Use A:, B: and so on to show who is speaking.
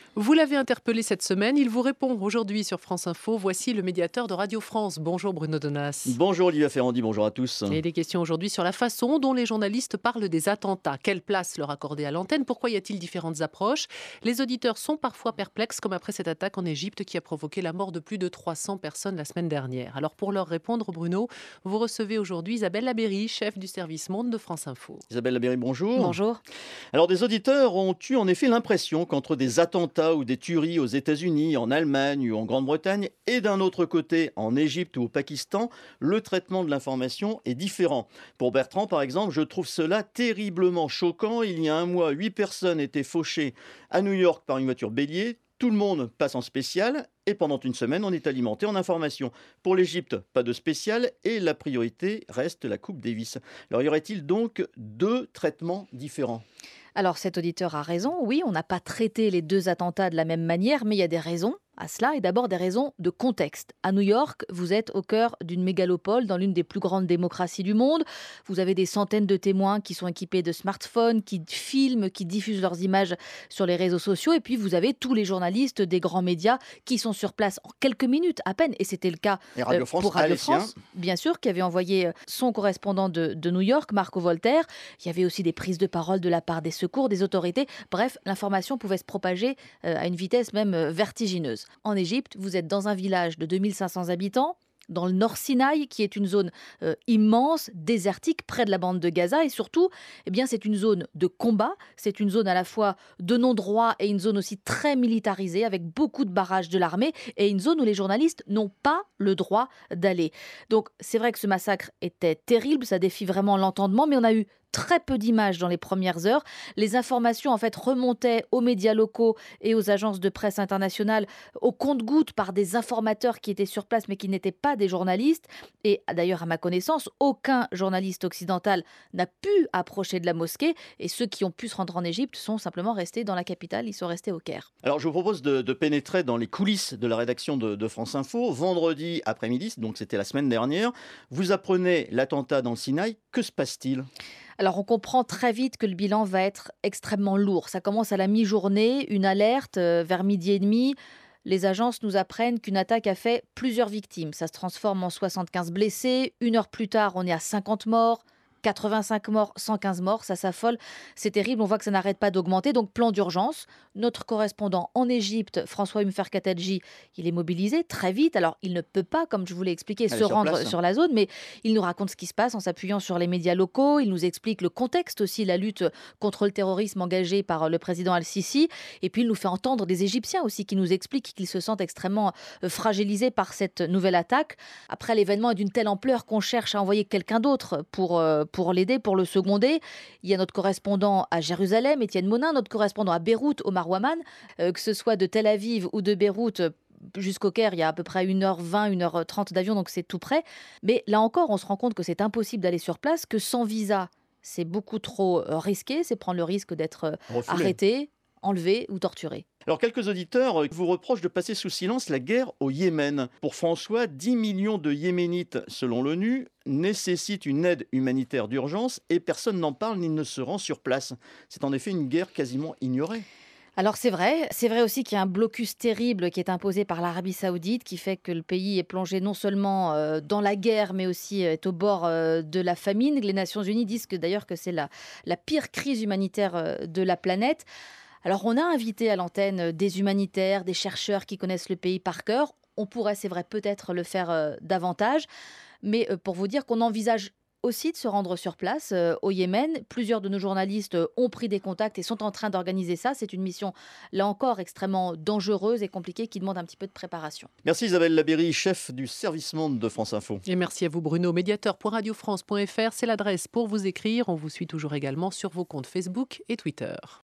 A: Vous l'avez interpellé cette semaine, il vous répond aujourd'hui sur France Info. Voici le médiateur de Radio France. Bonjour Bruno Donnas.
B: Bonjour Olivia Ferrandi, bonjour à tous.
A: Et des questions aujourd'hui sur la façon dont les journalistes parlent des attentats. Quelle place leur accorder à l'antenne? Pourquoi y a-t-il différentes approches? Les auditeurs sont parfois perplexes, comme après cette attaque en Égypte qui a provoqué la mort de plus de 300 personnes la semaine dernière. Alors pour leur répondre, Bruno, vous recevez aujourd'hui Isabelle Labéry, chef du service Monde de France Info.
B: Isabelle Labéry, bonjour.
C: Bonjour.
B: Alors des auditeurs ont eu en effet l'impression qu'entre des attentats ou des tueries aux États-Unis, en Allemagne ou en Grande-Bretagne, et d'un autre côté en Égypte ou au Pakistan, le traitement de l'information est différent. Pour Bertrand, par exemple, je trouve cela terriblement choquant. Il y a un mois, 8 personnes étaient fauchées à New York par une voiture bélier. Tout le monde passe en spécial et pendant une semaine, on est alimenté en information. Pour l'Égypte, pas de spécial et la priorité reste la Coupe Davis. Alors y aurait-il donc deux traitements différents ?
C: Alors cet auditeur a raison, oui, on n'a pas traité les deux attentats de la même manière, mais il y a des raisons à cela et d'abord des raisons de contexte. À New York, vous êtes au cœur d'une mégalopole dans l'une des plus grandes démocraties du monde. Vous avez des centaines de témoins qui sont équipés de smartphones, qui filment, qui diffusent leurs images sur les réseaux sociaux. Et puis vous avez tous les journalistes des grands médias qui sont sur place en quelques minutes à peine. Et c'était le cas
B: Et Radio France
C: pour Radio
B: a les siens.
C: France, bien sûr, qui avait envoyé son correspondant de New York, Marco Voltaire. Il y avait aussi des prises de parole de la part des secours, des autorités. Bref, l'information pouvait se propager à une vitesse même vertigineuse. En Égypte, vous êtes dans un village de 2500 habitants, dans le Nord Sinaï, qui est une zone immense, désertique, près de la bande de Gaza. Et surtout, eh bien, c'est une zone de combat. C'est une zone à la fois de non-droit et une zone aussi très militarisée, avec beaucoup de barrages de l'armée, et une zone où les journalistes n'ont pas le droit d'aller. Donc, c'est vrai que ce massacre était terrible, ça défie vraiment l'entendement, mais on a eu très peu d'images dans les premières heures. Les informations, en fait, remontaient aux médias locaux et aux agences de presse internationales au compte-gouttes par des informateurs qui étaient sur place, mais qui n'étaient pas des journalistes. Et d'ailleurs, à ma connaissance, aucun journaliste occidental n'a pu approcher de la mosquée. Et ceux qui ont pu se rendre en Égypte sont simplement restés dans la capitale. Ils sont restés au Caire.
B: Alors je vous propose de pénétrer dans les coulisses de la rédaction de France Info. Vendredi après-midi, donc c'était la semaine dernière, vous apprenez l'attentat dans le Sinaï. Que se passe-t-il ?
C: Alors, on comprend très vite que le bilan va être extrêmement lourd. Ça commence à la mi-journée, une alerte vers midi et demi. Les agences nous apprennent qu'une attaque a fait plusieurs victimes. Ça se transforme en 75 blessés. Une heure plus tard, on est à 50 morts. 85 morts, 115 morts, ça s'affole, c'est terrible, on voit que ça n'arrête pas d'augmenter, donc plan d'urgence. Notre correspondant en Égypte, François Mferkatadji, il est mobilisé très vite, alors il ne peut pas, comme je vous l'ai expliqué, se rendre sur la zone, mais il nous raconte ce qui se passe en s'appuyant sur les médias locaux, il nous explique le contexte aussi, la lutte contre le terrorisme engagée par le président Al-Sisi, et puis il nous fait entendre des Égyptiens aussi qui nous expliquent qu'ils se sentent extrêmement fragilisés par cette nouvelle attaque. Après, l'événement est d'une telle ampleur qu'on cherche à envoyer quelqu'un d'autre pour l'aider, pour le seconder. Il y a notre correspondant à Jérusalem, Étienne Monin, notre correspondant à Beyrouth, Omar Ouaman, que ce soit de Tel Aviv ou de Beyrouth jusqu'au Caire, il y a à peu près 1h20, 1h30 d'avion, donc c'est tout près. Mais là encore, on se rend compte que c'est impossible d'aller sur place, que sans visa, c'est beaucoup trop risqué, c'est prendre le risque d'être arrêté, enlevé ou torturé.
B: Alors, quelques auditeurs vous reprochent de passer sous silence la guerre au Yémen. Pour François, 10 millions de Yéménites, selon l'ONU, nécessitent une aide humanitaire d'urgence et personne n'en parle ni ne se rend sur place. C'est en effet une guerre quasiment ignorée.
C: Alors c'est vrai aussi qu'il y a un blocus terrible qui est imposé par l'Arabie Saoudite qui fait que le pays est plongé non seulement dans la guerre mais aussi est au bord de la famine. Les Nations Unies disent d'ailleurs que c'est la pire crise humanitaire de la planète. Alors on a invité à l'antenne des humanitaires, des chercheurs qui connaissent le pays par cœur. On pourrait, c'est vrai, peut-être le faire davantage. Mais pour vous dire qu'on envisage aussi de se rendre sur place au Yémen. Plusieurs de nos journalistes ont pris des contacts et sont en train d'organiser ça. C'est une mission, là encore, extrêmement dangereuse et compliquée qui demande un petit peu de préparation.
B: Merci Isabelle Labéry, chef du service Monde de France Info.
A: Et merci à vous Bruno. Médiateur.radiofrance.fr, c'est l'adresse pour vous écrire. On vous suit toujours également sur vos comptes Facebook et Twitter.